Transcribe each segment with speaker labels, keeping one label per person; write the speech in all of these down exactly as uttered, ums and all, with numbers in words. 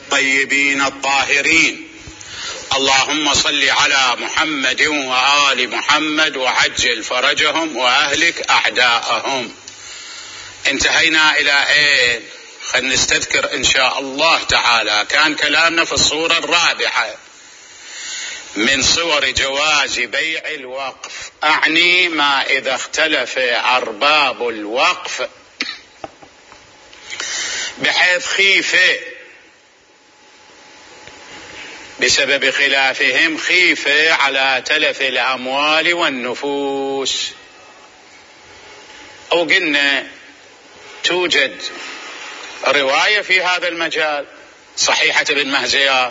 Speaker 1: الطيبين الطاهرين. اللهم صل على محمد وآل محمد وعجل فرجهم وأهلك أعداءهم. انتهينا إلى إيه؟ خلنا نستذكر إن شاء الله تعالى. كان كلامنا في الصورة الرابعة من صور جواز بيع الوقف، أعني ما إذا اختلف أرباب الوقف بحيث خيف بسبب خلافهم خيف على تلف الأموال والنفوس. أو قلنا توجد رواية في هذا المجال صحيحة بن مهزيار،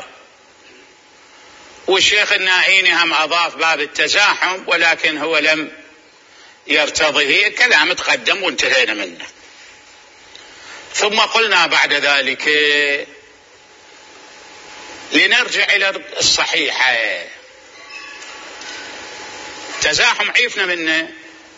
Speaker 1: والشيخ النائيني هم أضاف باب التزاحم، ولكن هو لم يرتضيه. كلام تقدم وانتهينا منه. ثم قلنا بعد ذلك لنرجع إلى الصحيحة. تزاحم عيفنا منه،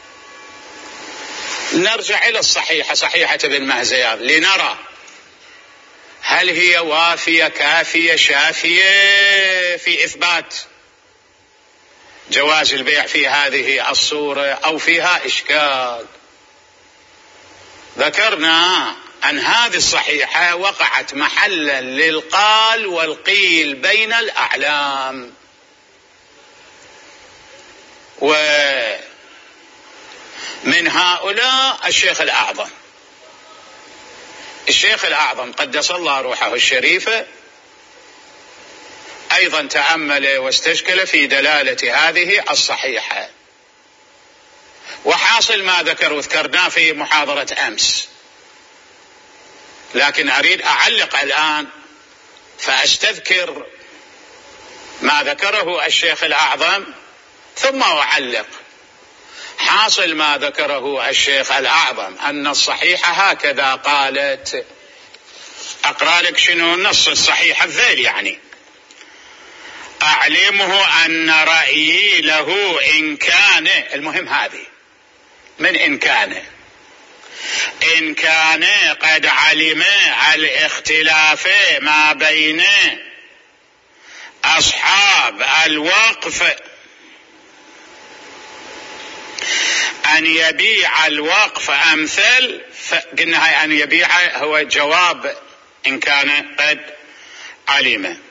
Speaker 1: نرجع إلى الصحيحة، صحيحة بن مهزيار، لنرى هل هي وافية كافية شافية في إثبات جواز البيع في هذه الصورة أو فيها إشكال. ذكرنا أن هذه الصحيحة وقعت محلا للقال والقيل بين الأعلام، ومن هؤلاء الشيخ الأعظم. الشيخ الأعظم قدس الله روحه الشريفة أيضا تأمل واستشكل في دلالة هذه الصحيحة، وحاصل ما ذكر وذكرناه في محاضرة أمس، لكن أريد أعلق الآن فأستذكر ما ذكره الشيخ الأعظم ثم أعلق. حاصل ما ذكره الشيخ الأعظم أن الصحيحة هكذا قالت. أقرأ لك شنو النص الصحيح الذيل، يعني أعلمه أن رأيي له إن كان، المهم هذه من إن كان إن كان قد علم الاختلاف ما بين أصحاب الوقف أن يبيع الوقف أمثل. قلنا أن يبيع هو جواب إن كان قد علم،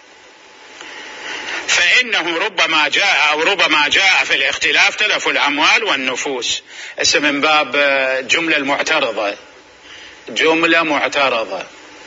Speaker 1: فإنه ربما جاء أو ربما جاء في الاختلاف تلف الأموال والنفوس. اسم من باب جملة المعترضة، جملة معترضة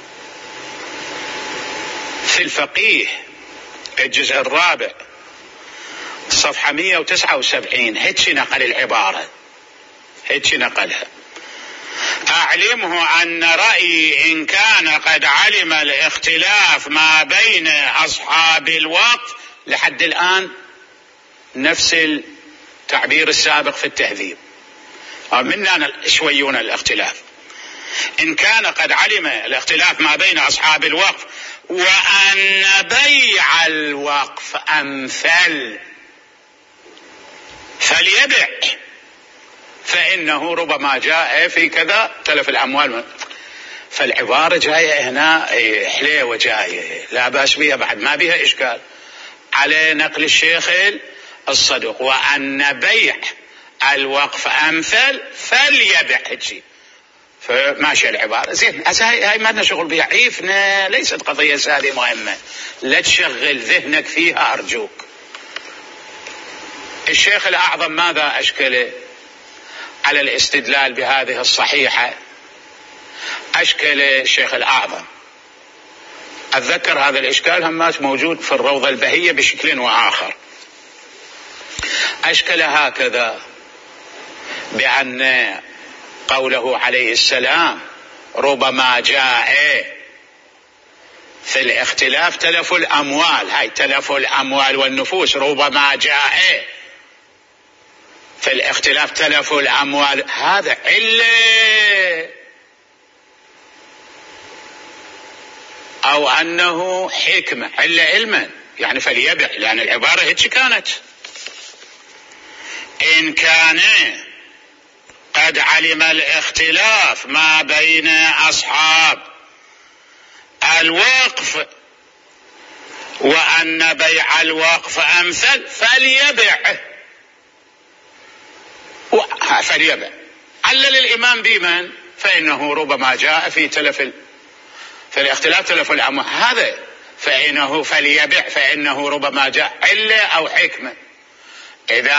Speaker 1: في الفقيه الجزء الرابع صفحة مئة وتسعة وسبعين. هيك نقل العبارة، هيك نقلها: أعلمه أن رأيي إن كان قد علم الاختلاف ما بين أصحاب الوقف. لحد الآن نفس التعبير السابق في التهذيب، منا شويون الاختلاف. إن كان قد علم الاختلاف ما بين أصحاب الوقف وأن بيع الوقف أمثل فليبع، فإنه ربما جاء في كذا تلف الأموال. فالعبارة جاية هنا حليوة، جاية لا بأس بها، بعد ما بها إشكال على نقل الشيخ الصدوق. وأن بيع الوقف أمثل فليبع، هجي فماشي العبارة زين. هاي ما لنا شغل بها، عيفنا، ليست قضية هذه مهمة، لا تشغل ذهنك فيها أرجوك. الشيخ الأعظم ماذا أشكل على الاستدلال بهذه الصحيحة؟ أشكل الشيخ الأعظم، أتذكر هذا الإشكال همات موجود في الروضة البهية بشكل وآخر. أشكل هكذا بأن قوله عليه السلام ربما جاء في الاختلاف تلف الأموال، هاي تلف الأموال والنفوس، ربما جاء في الاختلاف تلف الأموال، هذا علة أو أنه حكمة، علة علما يعني فليبع، لأن العبارة هيك كانت. إن كان قد علم الاختلاف ما بين أصحاب الوقف وأن بيع الوقف أمثل فليبع فليبع علل الإمام بمن؟ فإنه ربما جاء في تلف في الاختلاف تلف الأموال هذا فإنه فليبع فإنه ربما جاء علة أو حكمة. إذا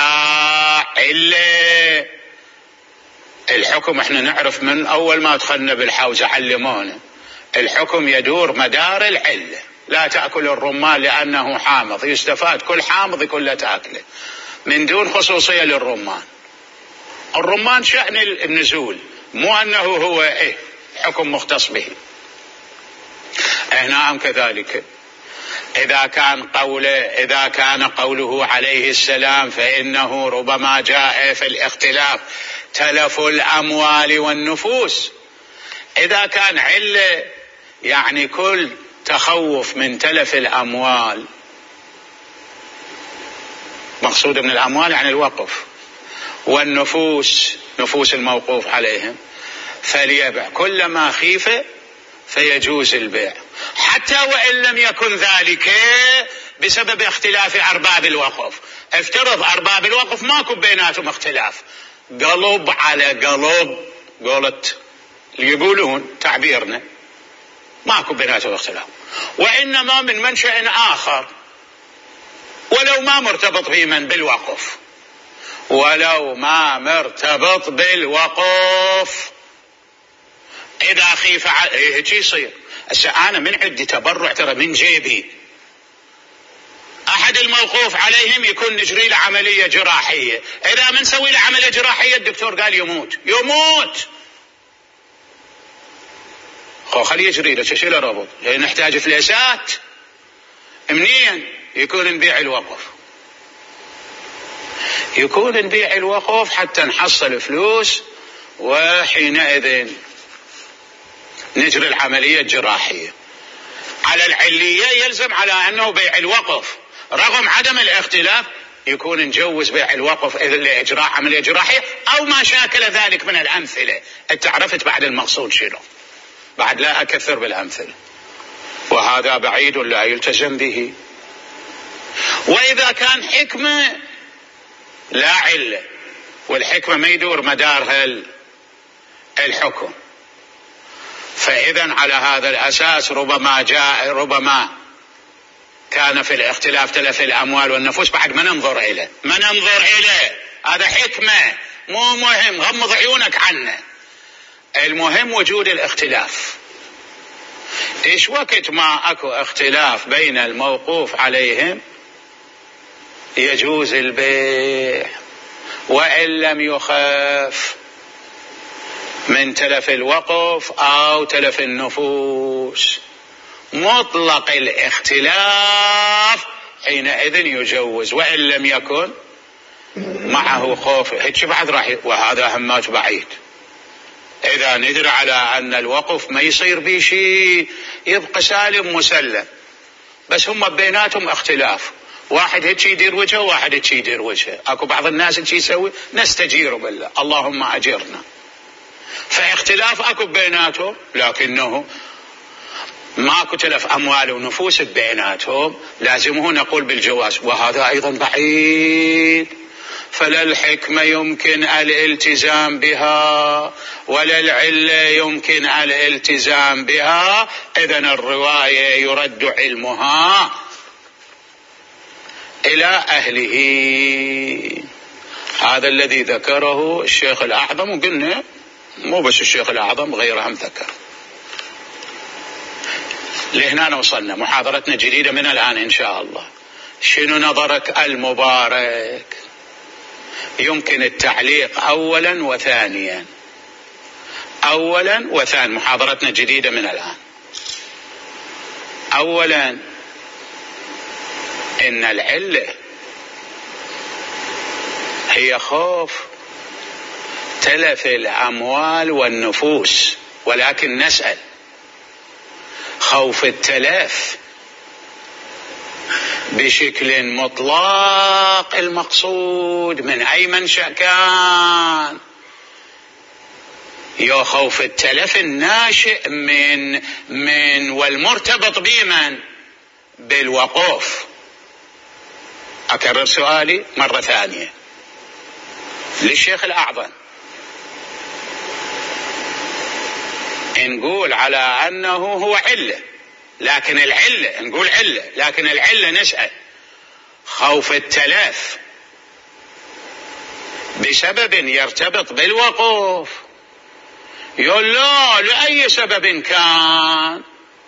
Speaker 1: علة الحكم احنا نعرف من أول ما دخلنا بالحوزة علمونا الحكم يدور مدار العلة. لا تأكل الرمان لأنه حامض، يستفاد كل حامض يكون لا تأكله من دون خصوصية للرمان. الرمان شأن النزول مو أنه هو إيه حكم مختص به. هنا كذلك إذا كان قوله إذا كان قوله عليه السلام فإنه ربما جاء في الاختلاف تلف الأموال والنفوس، إذا كان علة يعني كل تخوف من تلف الأموال، مقصود من الأموال يعني الوقف، والنفوس نفوس الموقوف عليهم، فليبع كلما خيف فيجوز البيع حتى وإن لم يكن ذلك بسبب اختلاف أرباب الوقف. افترض أرباب الوقف ماكو بيناتهم اختلاف، قلب على قلب قولت اللي يقولون تعبيرنا، ماكو بيناتهم اختلاف، وإنما من منشأ آخر ولو ما مرتبط بمن بالوقف ولو ما مرتبط بالوقف إذا خيف هيك يصير. هسه أنا من عندي تبرع ترى من جيبي، أحد الموقوف عليهم يكون نجري له عملية جراحية، إذا من سوي له عملية جراحية الدكتور قال يموت يموت خو خليه يجري له شو له ربط، نحتاج فليسات منين يكون نبيع الوقف، يكون نبيع الوقف حتى نحصل فلوس وحينئذ نجري العملية الجراحية. على العلية يلزم على أنه بيع الوقف رغم عدم الاختلاف يكون نجوز بيع الوقف إذا لإجراء عملية جراحية أو ما شاكل ذلك من الأمثلة. أنت عرفت بعد المقصود شنو، بعد لا أكثر بالأمثلة، وهذا بعيد لا يلتزم به. وإذا كان حكمة لا علة والحكمة ما يدور مدارها الحكم، فإذا على هذا الأساس ربما جاء ربما كان في الاختلاف تلف الأموال والنفوس، بعد ما ننظر إليه ما ننظر إليه هذا حكمة مو مهم، غمض عيونك عنه، المهم وجود الاختلاف. إيش وقت ما أكو اختلاف بين الموقوف عليهم يجوز البيع وإن لم يخاف من تلف الوقف أو تلف النفوس. مطلق الاختلاف حينئذ يجوز وإن لم يكن معه خوف، هيك بعد راح، وهذا همات بعيد. إذا ندري على أن الوقف ما يصير به شيء يبقى سالم مسلم، بس هم بيناتهم اختلاف، واحد هيك يدير وجهه وواحد هيك يدير وجهه، اكو بعض الناس هيك يسوي نستجير بالله اللهم أجرنا، فاختلاف اكو بيناتهم لكنه ماكو تلف أموال ونفوس بيناتهم، لازمه نقول بالجواز، وهذا أيضا بعيد. فلا الحكمة يمكن الالتزام بها ولا العلة يمكن الالتزام بها، إذن الرواية يرد علمها إلى أهله. هذا الذي ذكره الشيخ الأعظم، وقلنا مو بس الشيخ الأعظم غيره هم ذكر. لهنا وصلنا، محاضرتنا جديدة من الآن إن شاء الله. شنو نظرك المبارك؟ يمكن التعليق أولا وثانيا، أولا وثانيا، محاضرتنا جديدة من الآن. أولا إن العلة هي خوف تلف الأموال والنفوس، ولكن نسأل خوف التلف بشكل مطلق المقصود من أي منشأ كان يا خوف التلف الناشئ من من والمرتبط بمن؟ بالوقوف. أكرر سؤالي مرة ثانية للشيخ الأعظم. نقول على أنه هو علة، لكن العلة نقول علة، لكن العلة نسأل خوف التلف بسبب يرتبط بالوقوف، يقول لا لأي سبب كان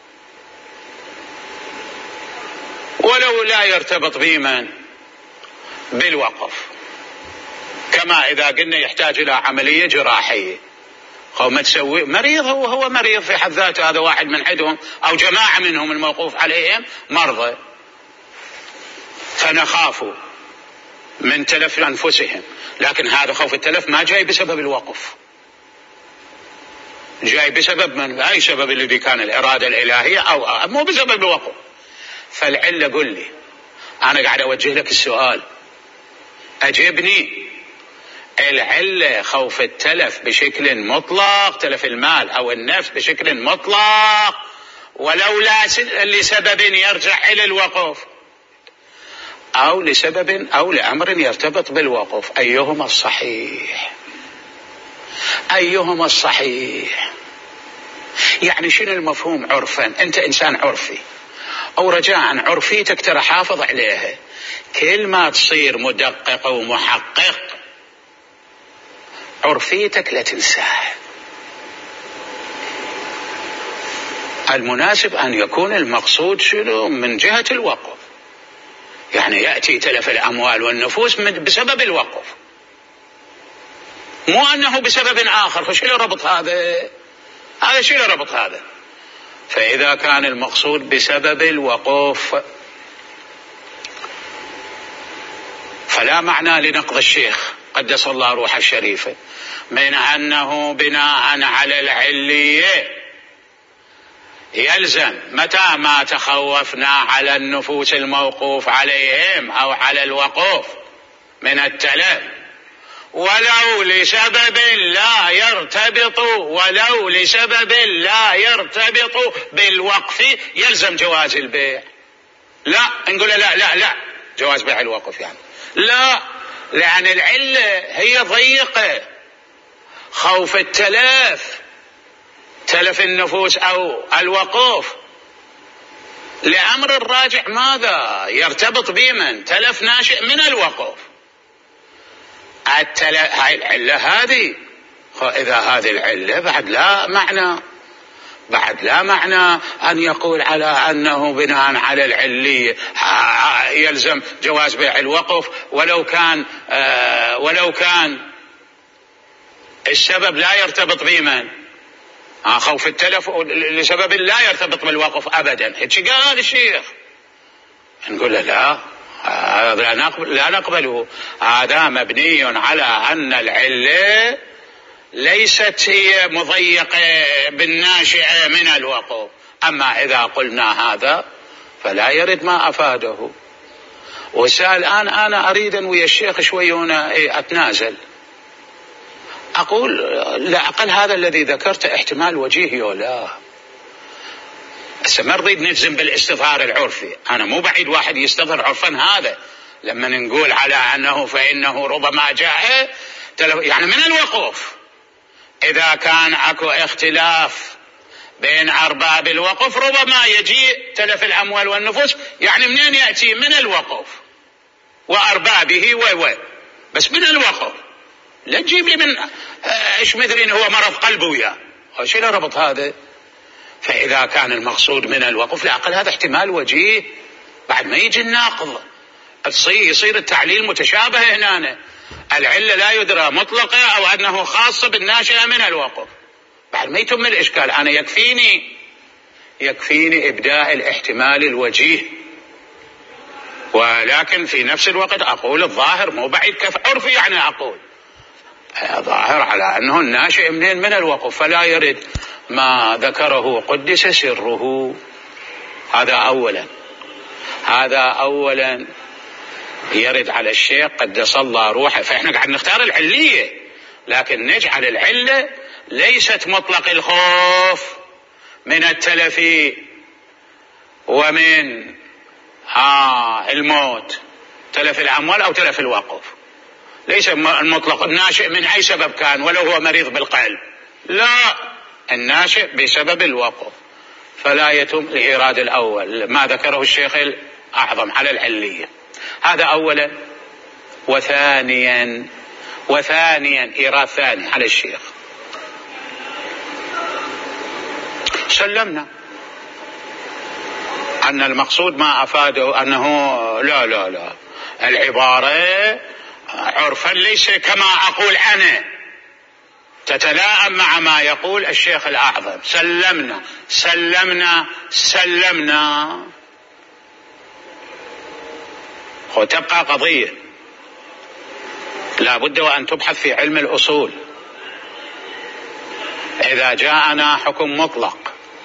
Speaker 1: ولو لا يرتبط بمن؟ بالوقف. كما إذا قلنا يحتاج إلى عملية جراحية، أو ما تسوي مريض، هو هو مريض في حد ذاته، هذا واحد من عندهم أو جماعة منهم الموقوف عليهم مرضى، فنخاف من تلف أنفسهم. لكن هذا خوف التلف ما جاي بسبب الوقف، جاي بسبب من؟ أي سبب الذي كان الإرادة الإلهية أو مو بسبب الوقف. فالعلة قل لي، أنا قاعد أوجه لك السؤال أجبني. العلة خوف التلف بشكل مطلق، تلف المال أو النفس بشكل مطلق، ولو لا لسبب يرجع إلى الوقف، أو لسبب أو لأمر يرتبط بالوقف. أيهما الصحيح؟ أيهما الصحيح؟ يعني شنو المفهوم عرفا؟ أنت إنسان عرفي، أو رجاء عرفيتك ترى حافظ عليها، كل ما تصير مدقق ومحقق عرفيتك لا تنساها. المناسب أن يكون المقصود شنو من جهة الوقف، يعني يأتي تلف الأموال والنفوس بسبب الوقف، مو أنه بسبب آخر. فشنو ربط هذا؟ هذا شنو ربط هذا؟ فإذا كان المقصود بسبب الوقوف فلا معنى لنقض الشيخ قدس الله روحه الشريفة من أنه بناء على العلية يلزم متى ما تخوفنا على النفوس الموقوف عليهم أو على الوقوف من التلف ولو لسبب لا يرتبط ولو لسبب لا يرتبط بالوقف يلزم جواز البيع. لا نقول لا لا لا جواز بيع الوقف يعني لا، لأن العلة هي ضيقة. خوف التلف تلف النفوس أو الوقوف لأمر الراجع ماذا؟ يرتبط بمن؟ تلف ناشئ من الوقوف. هاي العلة هذه، إذا هذه العلة بعد لا معنى بعد لا معنى أن يقول على أنه بناء على العلية يلزم جواز بيع الوقف ولو كان آه ولو كان السبب لا يرتبط بمن؟ آه خوف التلف لسبب لا يرتبط بالوقف أبدا. هيك قال الشيخ. نقول له لا، هذا لا نقبله، هذا مبني على أن العلة ليست هي مضيقة بالناشئة من الوقوف. أما إذا قلنا هذا فلا يرد ما أفاده. وسأل الآن أنا أريد أن ويا الشيخ شوي هنا أتنازل، أقول لا أقل هذا الذي ذكرته احتمال وجيهي ولا ما رضيت نجزم بالاستظهار العرفي. أنا مو بعيد واحد يستظهر عرفا هذا لما نقول على أنه فإنه ربما جاء يعني من الوقوف. إذا كان أكو اختلاف بين أرباب الوقف ربما يجي تلف الأموال والنفوس، يعني منين يأتي؟ من الوقف وأربابه و بس من الوقف. لا تجيب لي من إيش مثل هو مرض قلب وياه، شنو ربط هذا؟ فإذا كان المقصود من الوقف لا أقل هذا احتمال وجيه بعد ما يجي الناقض يصير التعليل متشابه هنا. العلة لا يدرى مطلقة أو أنه خاصة بالناشئة من الوقف بعد ما يتم الإشكال. أنا يكفيني يكفيني إبداء الاحتمال الوجيه، ولكن في نفس الوقت أقول الظاهر مو بعيد كف عرفي، يعني أقول ظاهر على أنه الناشئ منين؟ من الوقف، فلا يرد ما ذكره قدس سره. هذا أولا هذا أولا يرد على الشيخ قدس الله روحه. فإحنا قاعد نختار العلية، لكن نجعل العلة ليست مطلق الخوف من التلف ومن آه الموت، تلف الأموال أو تلف الوقف، ليس المطلق الناشئ من أي سبب كان ولو هو مريض بالقلب، لا، الناشئ بسبب الوقف، فلا يتم الإيراد الأول ما ذكره الشيخ الأعظم على العلية. هذا أولا. وثانيا وثانيا إيراد ثاني على الشيخ، سلمنا أن المقصود ما أفاده أنه لا لا لا العبارة عرفا ليس كما أقول أنا، تتلائم مع ما يقول الشيخ الأعظم. سلمنا سلمنا سلمنا. وتبقى قضية لا بد وأن تبحث في علم الأصول. إذا جاءنا حكم مطلق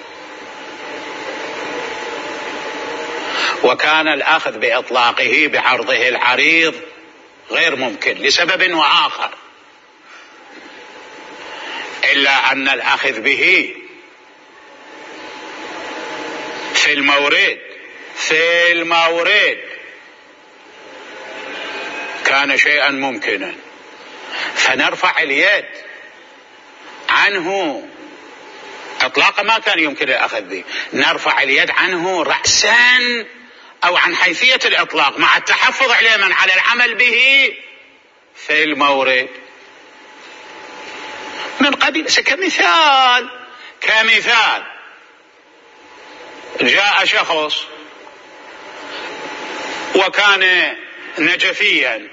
Speaker 1: وكان الأخذ بإطلاقه بعرضه العريض غير ممكن لسبب وآخر، إلا أن الأخذ به في المورد في المورد كان شيئا ممكنا، فنرفع اليد عنه إطلاقا ما كان يمكن الأخذ به، نرفع اليد عنه رأسا أو عن حيثية الإطلاق مع التحفظ علما على العمل به في المورد. من قبيل كمثال كمثال جاء شخص وكان نجفيا،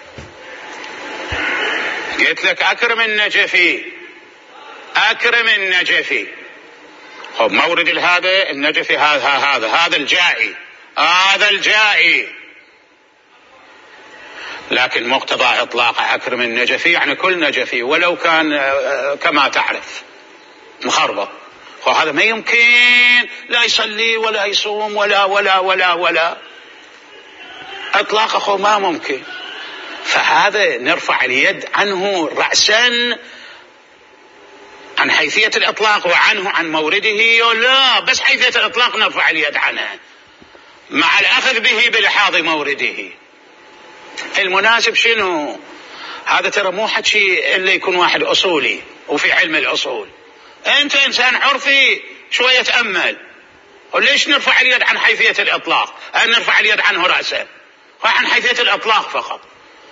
Speaker 1: قلت لك أكرم النجفي أكرم النجفي، مورد هذا النجفي هذا هذا هذا الجائي هذا الجائي، لكن مقتضى إطلاق أكرم النجفي يعني كل نجفي ولو كان كما تعرف مخربط، وهذا ما يمكن لا يصلي ولا يصوم ولا ولا ولا ولا إطلاق أخو ما ممكن، فهذا نرفع اليد عنه رأسا عن حيثية الإطلاق وعنه عن مورده، لا بس حيثية الإطلاق نرفع اليد عنه مع الأخذ به بلحاظ مورده. المناسب شنو؟ هذا ترى مو حكي إلا يكون واحد أصولي وفي علم الأصول، أنت إنسان عرفي شوية تأمل، وليش نرفع اليد عن حيثية الإطلاق؟ أن نرفع اليد عنه رأسا وعن حيثية الإطلاق فقط،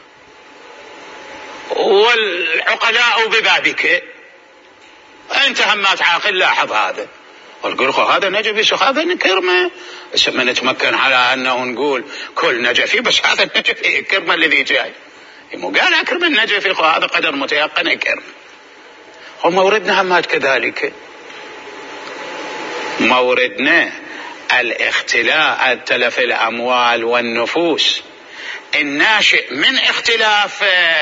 Speaker 1: والعقلاء ببابك أنت هم ما تعاقل لاحظ هذا، والقول هذا نجفي هذا نكرمه، بس ما نتمكن على أنه نقول كل نجفي بس هذا النجفي كرمه الذي جاي، مو قال أكرم النجفي هذا قدر متيقن كرم. وموردنا هم كذلك، موردنا الاختلاف تلف الأموال والنفوس الناشئ من اختلاف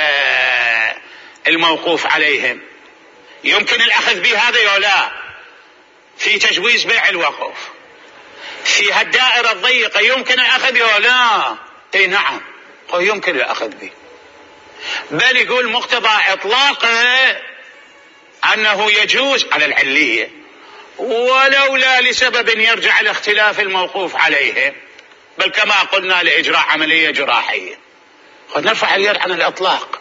Speaker 1: الموقوف عليهم، يمكن الأخذ به هذا أو لا في تجويز بيع الوقف، في هالدائرة الضيقة يمكن الأخذ به أو لا؟ اي نعم يمكن الأخذ به، بل يقول مقتضى إطلاقه أنه يجوز على العلية ولولا لسبب يرجع لاختلاف الموقوف عليه، بل كما قلنا لإجراء عملية جراحية قد نرفع اليد عن الإطلاق،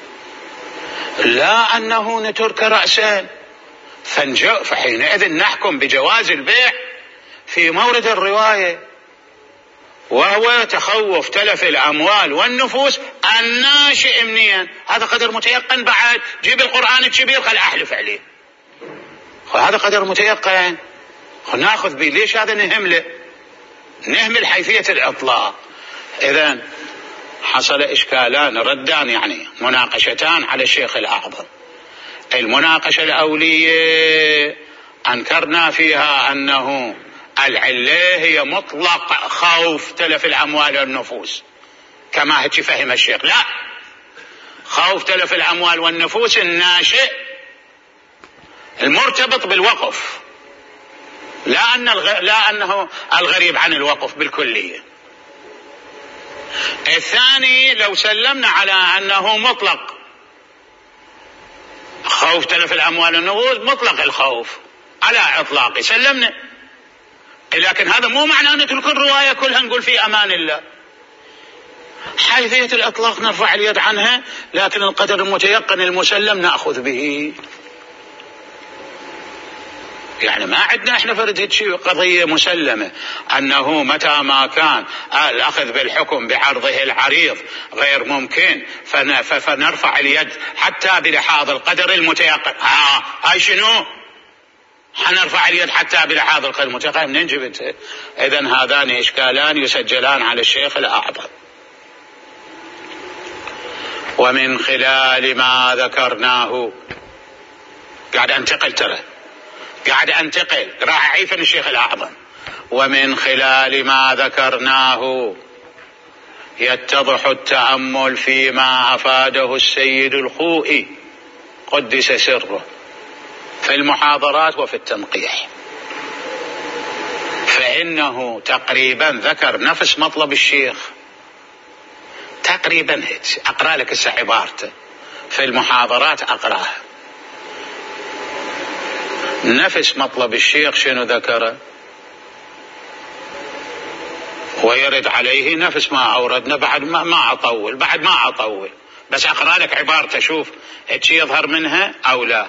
Speaker 1: لا أنه نترك رأسا، فحينئذ نحكم بجواز البيع في مورد الرواية، وهو تخوف تلف الأموال والنفوس الناشئ منين، هذا قدر متيقن، بعد جيب القرآن الكبير خل أحلف عليه، هذا قدر متيقن ناخذ به، ليش هذا نهمله؟ نهمل حيثية الإطلاق. إذن حصل إشكالان ردان يعني مناقشتان على الشيخ الأعظم. المناقشة الأولية أنكرنا فيها أنه العلة هي مطلق خوف تلف الأموال والنفوس كما هيك فهم الشيخ، لا، خوف تلف الأموال والنفوس الناشئ المرتبط بالوقف، لا أن الغ... لا أنه الغريب عن الوقف بالكلية. الثاني لو سلمنا على أنه مطلق خوف تلف الأموال والنفوس مطلق الخوف على إطلاقه سلمنا، لكن هذا مو معناه أن تلك الرواية كلها نقول في أمان الله. حيثية الإطلاق نرفع اليد عنها، لكن القدر المتيقن المسلم نأخذ به. يعني ما عندنا احنا فرد شيء قضية مسلمة أنه متى ما كان الأخذ بالحكم بعرضه العريض غير ممكن فنرفع اليد حتى بلحاظ القدر المتيقن. ها هاي شنو؟ حنرفع اليد حتى بلحاظ القدر المتيقن. منين جبتها؟ إذن هذان إشكالان يسجلان على الشيخ الأعظم. ومن خلال ما ذكرناه، قاعد أنتقل ترى قاعد أنتقل راح أعيفن الشيخ الأعظم. ومن خلال ما ذكرناه يتضح التأمل فيما أفاده السيد الخوئي قدس سره في المحاضرات وفي التنقيح، فإنه تقريبا ذكر نفس مطلب الشيخ تقريبا. أقرأ لك هسه عبارته في المحاضرات، أقرأها. نفس مطلب الشيخ شنو ذكره ويرد عليه نفس ما أوردنا. بعد ما, ما أطول بعد ما أطول بس أقرأ لك عبارته، شوف هيك يظهر منها أو لا.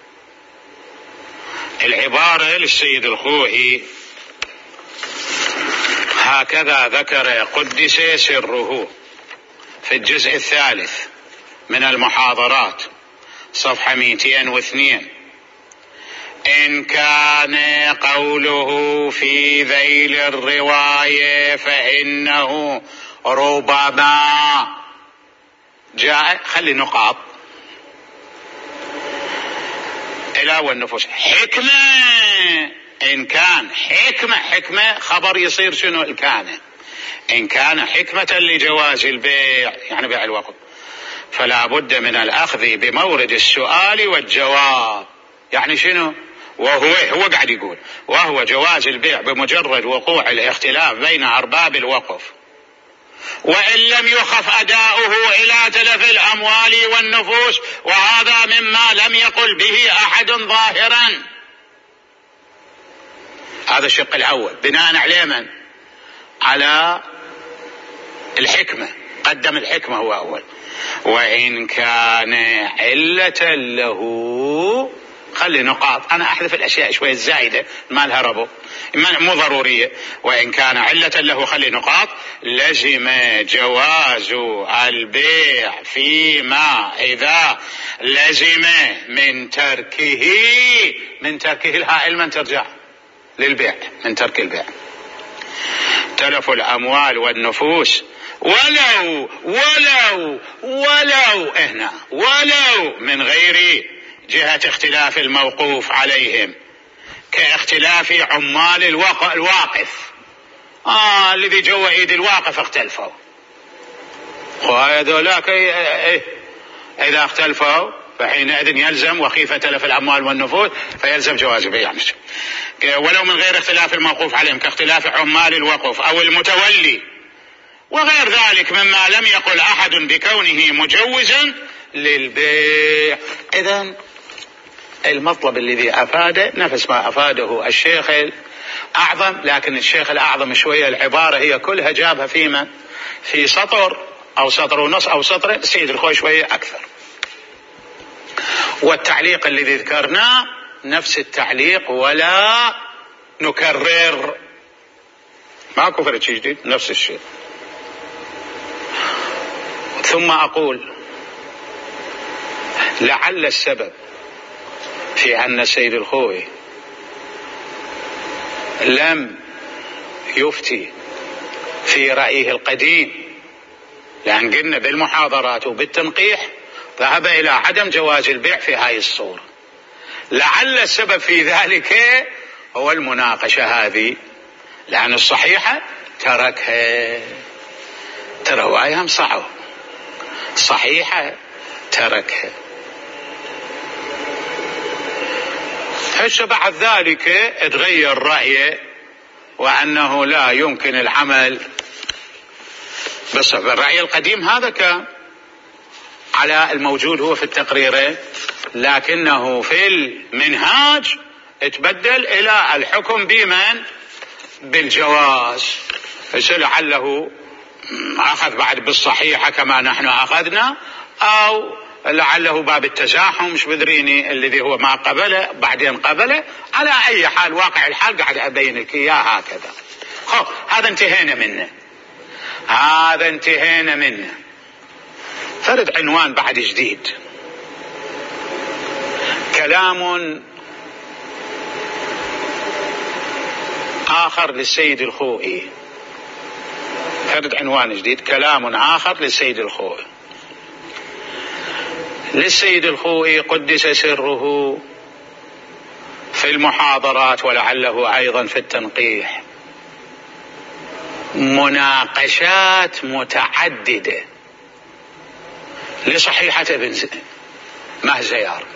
Speaker 1: العبارة للسيد الخوئي هكذا ذكر قدس سره في الجزء الثالث من المحاضرات صفحة مئتين واثنين: إن كان قوله في ذيل الرواية فإنه ربما جاء. خلي نقاط إلى والنفوس حكمة. إن كان حكمة حكمة خبر يصير شنو الكان. إن كان حكمة لجواز البيع يعني بيع الوقف فلا بد من الأخذ بمورد السؤال والجواب. يعني شنو؟ وهو هو قاعد يقول وهو جواز البيع بمجرد وقوع الاختلاف بين أرباب الوقف، وإن لم يخف أداؤه إلى تلف الأموال والنفوس، وهذا مما لم يقل به أحد ظاهرا. هذا الشق الأول بناء على من؟ على الحكمة، قدم الحكمة هو أول. وإن كان علة له، خلي نقاط، أنا أحذف الأشياء شوية الزائدة ما لها ربط مو ضرورية. وإن كان علة له خلي نقاط لزم جواز البيع فيما إذا لزم من تركه من تركه الهائل من ترجع للبيع من ترك البيع تلف الأموال والنفوس، ولو ولو ولو هنا ولو من غير جهة اختلاف الموقوف عليهم، كاختلاف عمال الواقف. آه الذي جوا ايد الواقف اختلفوا، وهذولاك اذا اختلفوا فحينئذ يلزم وخيفة تلف الأموال والنفوس فيلزم جواز البيع. ولو من غير اختلاف الموقوف عليهم كاختلاف عمال الوقف أو المتولي وغير ذلك مما لم يقل أحد بكونه مجوزا للبيع. إذن المطلب الذي أفاده نفس ما أفاده الشيخ الأعظم، لكن الشيخ الأعظم شوية العبارة هي كلها جابها فيما في سطر أو سطر ونص أو سطرين، السيد الخوئي شوية أكثر. والتعليق الذي ذكرناه نفس التعليق ولا نكرر، ماكو فرق شيء جديد، نفس الشيء. ثم أقول لعل السبب في أن السيد الخوئي لم يفتي في رأيه القديم، لأن قلنا بالمحاضرات وبالتنقيح ذهب إلى عدم جواز البيع في هاي الصورة. لعل السبب في ذلك هو المناقشة هذه، لأن الصحيحة تركها. ترى روايهم صعب، صحيحة تركها. هسه بعد ذلك تغير رأيه وأنه لا يمكن العمل، بس الرأي القديم هذا كان على الموجود هو في التقريرين لكنه في المنهاج تبدل إلى الحكم بمن؟ بالجواز. فلعله أخذ بعد بالصحيحة كما نحن أخذنا، أو لعله باب التزاحم مش بدريني الذي هو ما قبله بعدين قبله. على أي حال واقع الحال قاعد أبين لك إياه هكذا. خب هذا انتهينا منه، هذا انتهينا منه. فرد عنوان بعد جديد، كلام آخر للسيد الخوئي. فرد عنوان جديد، كلام آخر للسيد الخوئي. للسيد الخوئي قدس سره في المحاضرات ولعله أيضا في التنقيح مناقشات متعددة لصحيحة ابن مهزيار،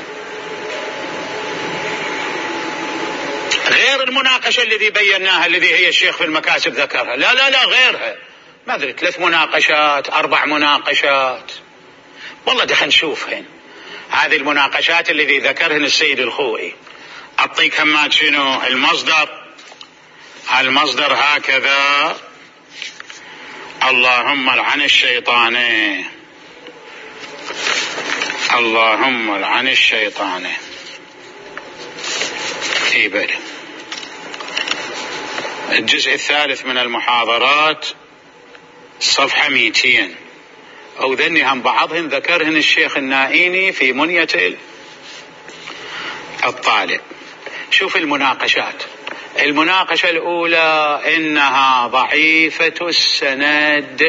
Speaker 1: غير المناقشة الذي بيناها الذي هي الشيخ في المكاسب ذكرها. لا لا لا غيرها، ما أدري ثلاث مناقشات أربع مناقشات. والله دخل نشوفهن هذه المناقشات الذي ذكرهن السيد الخوئي. أعطيك همات شنو المصدر؟ المصدر هكذا: اللهم لعن الشيطان، اللهم لعن الشيطان. إيبل الجزء الثالث من المحاضرات صفحة مئتين، أو ذني هم بعضهن ذكرهن الشيخ النائيني في منية الطالب. شوف المناقشات. المناقشة الأولى إنها ضعيفة السند،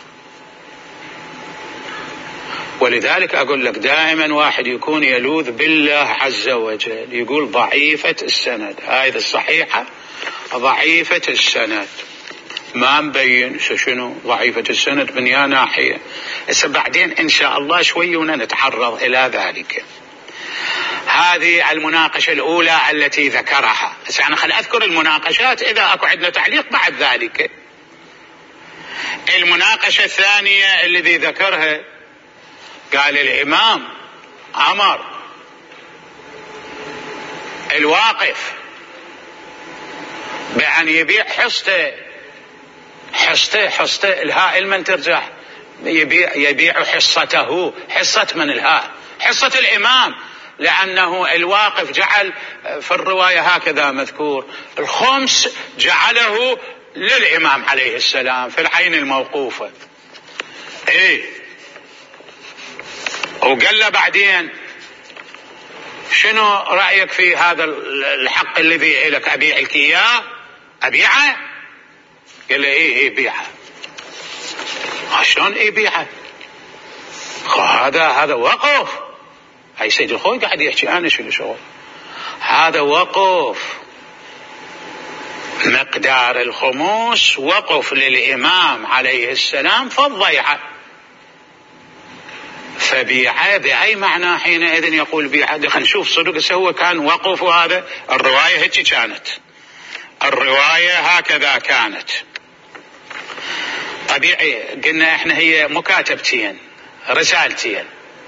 Speaker 1: ولذلك أقول لك دائما واحد يكون يلوذ بالله عز وجل يقول ضعيفة السند، هذه الصحيحة ضعيفة السند، ما مبين شنو ضعيفة السند من يا ناحية. هسه بعدين إن شاء الله شوي ونتعرض إلى ذلك. هذه المناقشة الأولى التي ذكرها. هسه أنا خل أذكر المناقشات، إذا أكو عندنا تعليق بعد ذلك. المناقشة الثانية الذي ذكرها قال الإمام أمر الواقف بأن يبيع حصته حصته حصته الهاء من ترجع يبيع يبيع حصته. حصة من الهاء؟ حصة الإمام، لأنه الواقف جعل في الرواية هكذا مذكور الخمس جعله للإمام عليه السلام في العين الموقوفة. إيه وقال له بعدين شنو رأيك في هذا الحق الذي لك أبيع لك إياه؟ أبيعه؟ قال له إيه إيه بيعه. شلون إيه بيعه؟ هذا هذا وقف. هاي سيد الخوي قاعد يحكي أنا شو شغل. هذا وقف مقدار الخموس، وقف للإمام عليه السلام في الضيعة، فبيعه بأي معنى حينئذ يقول بيعه؟ خلينا نشوف صدق هو كان وقف. هذا الرواية هيك كانت، الرواية هكذا كانت. طبيعي قلنا احنا هي مكاتبتين رسالتين،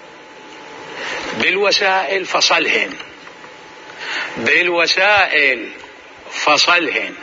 Speaker 1: بالوسائل فصلهن، بالوسائل فصلهن.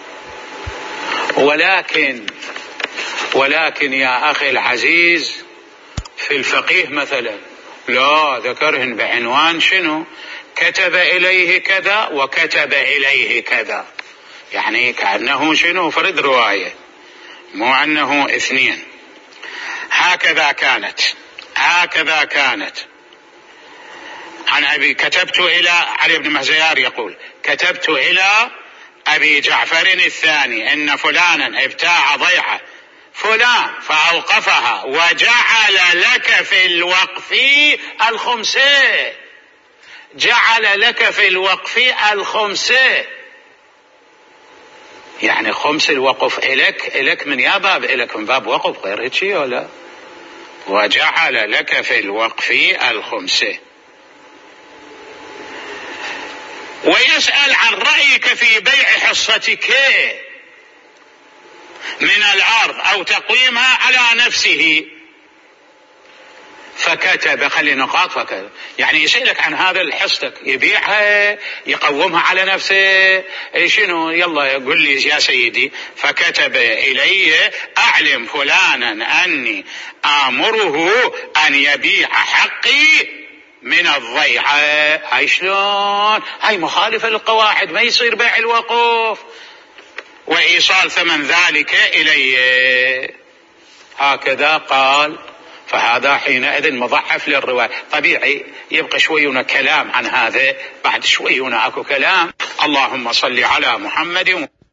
Speaker 1: ولكن ولكن يا أخي العزيز في الفقيه مثلا لا ذكرهن بعنوان شنو؟ كتب إليه كذا وكتب إليه كذا، يعني كأنه شنو فرد رواية، مو أنه اثنين. هكذا كانت هكذا كانت. عن أبي كتبت إلى علي بن مهزيار يقول كتبت إلى أبي جعفر الثاني إن فلانا ابتاع ضيعة فلان فأوقفها وجعل لك في الوقف الخمسة، جعل لك في الوقف الخمسة، يعني خمس الوقف إلك إلك من يا باب إلك من باب وقف غير هيك ولا؟ وجعل لك في الوقف الخمسة. ويسأل عن رأيك في بيع حصتك من الأرض أو تقويمها على نفسه، فكتب، خلي نقاط فكتب، يعني يسألك عن هذا الحصتك، يبيعها يقومها على نفسه شنو، يلا قل لي يا سيدي. فكتب إلي أعلم فلانا أني آمره أن يبيع حقي من الضيعة. هاي شلون؟ هاي مخالفة للقواعد، ما يصير بيع الوقوف وإيصال ثمن ذلك إليه. هكذا قال. فهذا حينئذ مضعف للرواية. طبيعي يبقى شوينا كلام عن هذا، بعد شوينا أكو كلام. اللهم صل على محمد.